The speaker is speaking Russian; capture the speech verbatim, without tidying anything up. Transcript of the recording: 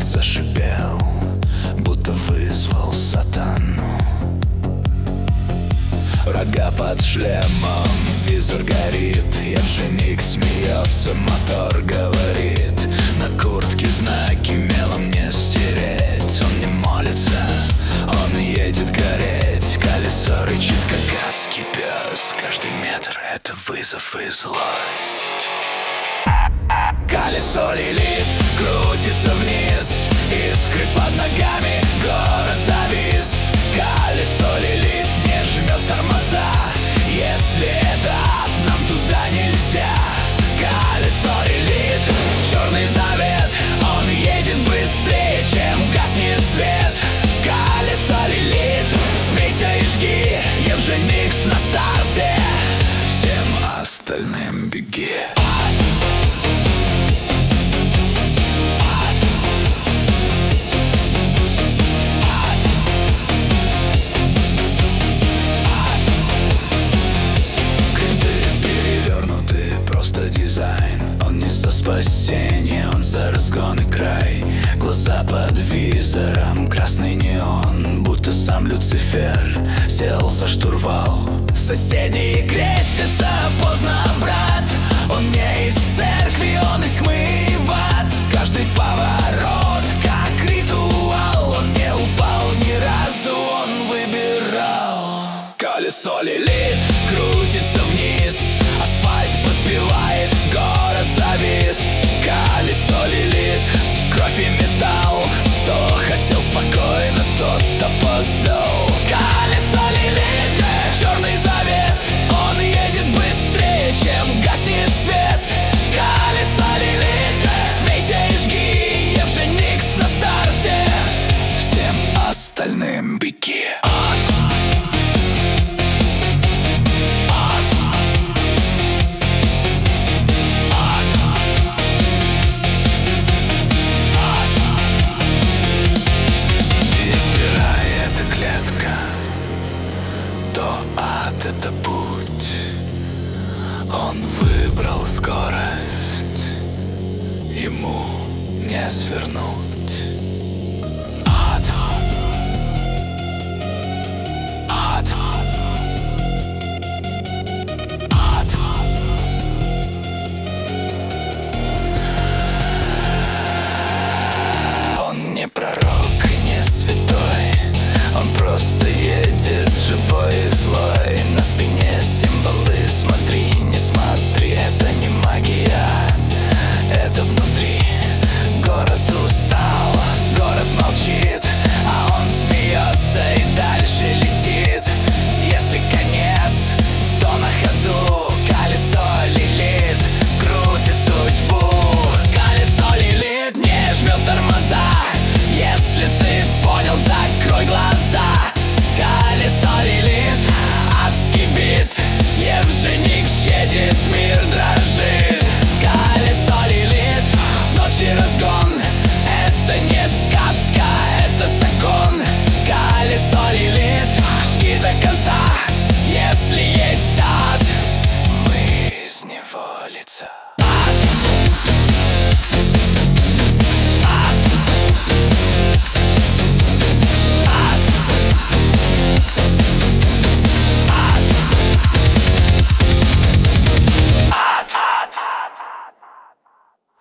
зашипел, будто вызвал сатану. Рога под шлемом, визор горит, Евженик смеется, мотор говорит. На куртке знаки мелом не стереть. Он не молится, он едет гореть. Колесо рычит, как адский пес. Каждый метр — это вызов и злость. Колесо лилит, крутится вниз, искры под ногами, город завис. Колесо лилит, не жмет тормоза. Если это ад, нам туда нельзя. Колесо лилит, черный завет, он едет быстрее, чем гаснет свет. Колесо лилит, смейся и жги, Евженикс на старте. Всем остальным беги. Спасение, он за разгон и край. Глаза под визором, красный неон, будто сам Люцифер сел за штурвал. Соседи крестятся, поздно, брат. Он не из церкви, он из тьмы в ад. Каждый поворот, как ритуал. Он не упал ни разу, он выбирал. Колесо лилит, крутится вниз, асфальт подпевает, город завис. Колесо лилит, кровь и металл. Кто хотел спокойно, тот опоздал. Колесо лилит, черный завет, он едет быстрее, чем гаснет свет. Колесо лилит, смейся и жги, Евженикс на старте. Всем остальным беги. Это путь, он выбрал скорость, ему не свернуть.